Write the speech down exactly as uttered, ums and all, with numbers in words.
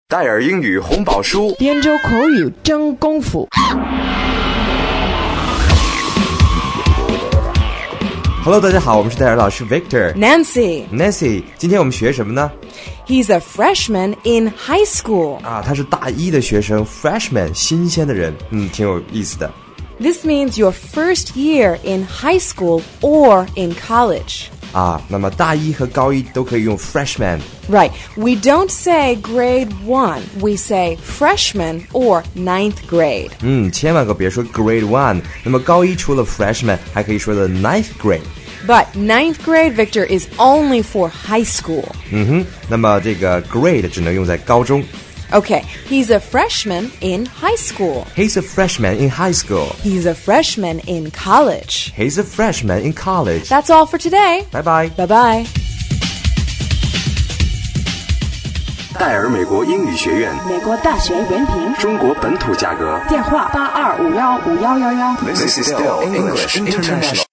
戴尔英语红宝书， 编州口语真功夫。 Hello， 大家好，我们是戴尔老师 Victor。Nancy。Nancy， 今天我们学什么呢？ He's a freshman in high school. 啊，他是大一的学生 ，freshman， 新鲜的人，嗯，挺有意思的。 This means your first year in high school or in college. 啊，那么大一和高一都可以用 freshman. Right. We don't say grade one. We say freshman or ninth grade. 嗯，千万可别说 grade one. 那么高一除了 freshman， 还可以说的 ninth grade.But ninth grade, Victor, is only for high school. 嗯哼，那么这个 grade 只能用在高中。 Okay, he's a freshman in high school. He's a freshman in high school. He's a freshman in college. He's a freshman in college. That's all for today. Bye bye. Bye bye. 戴尔美国英语学院， 美国大学文凭， 中国本土价格， 电话八二五幺五幺幺幺。 This is still English International.